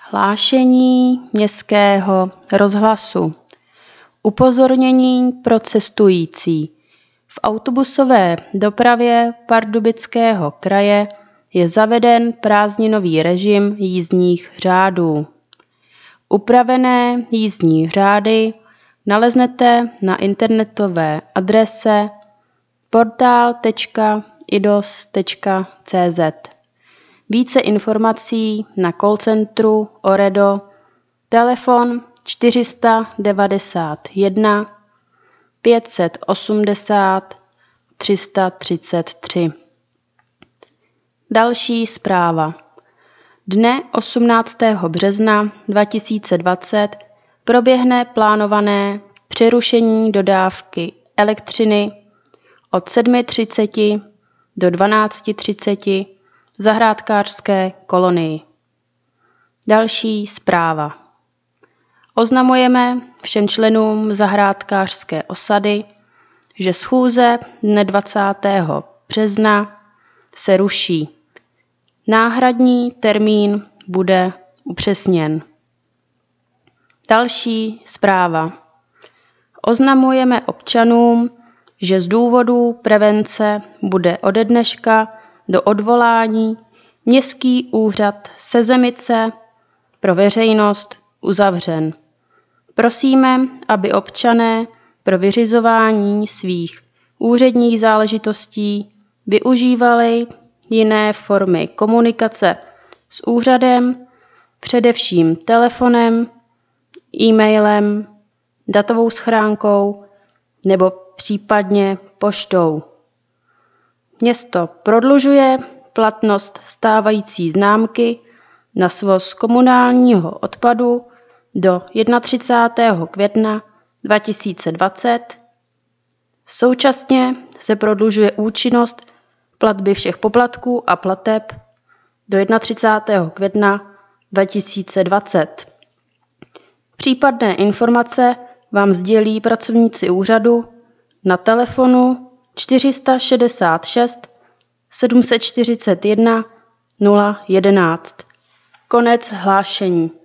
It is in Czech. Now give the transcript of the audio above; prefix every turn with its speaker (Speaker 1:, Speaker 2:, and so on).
Speaker 1: Hlášení Městského rozhlasu. Upozornění pro cestující. V autobusové dopravě Pardubického kraje je zaveden prázdninový režim jízdních řádů. Upravené jízdní řády naleznete na internetové adrese portal.idos.cz. Více informací na call centru OREDO, telefon 491 580 333. Další zpráva. Dne 18. března 2020 proběhne plánované přerušení dodávky elektřiny od 7:30 do 12:30 v zahrádkářské kolonii. Další zpráva. Oznamujeme všem členům zahrádkářské osady, že schůze dne 20. března se ruší. Náhradní termín bude upřesněn. Další zpráva. Oznamujeme občanům, že z důvodu prevence bude ode dneška do odvolání Městský úřad Sezemice pro veřejnost uzavřen. Prosíme, aby občané pro vyřizování svých úředních záležitostí využívali jiné formy komunikace s úřadem, především telefonem, e-mailem, datovou schránkou nebo případně poštou. Město prodlužuje platnost stávající známky na svoz komunálního odpadu do 31. května 2020. Současně se prodlužuje účinnost platby všech poplatků a plateb do 31. května 2020. Případné informace vám sdělí pracovníci úřadu na telefonu 466 741 011. Konec hlášení.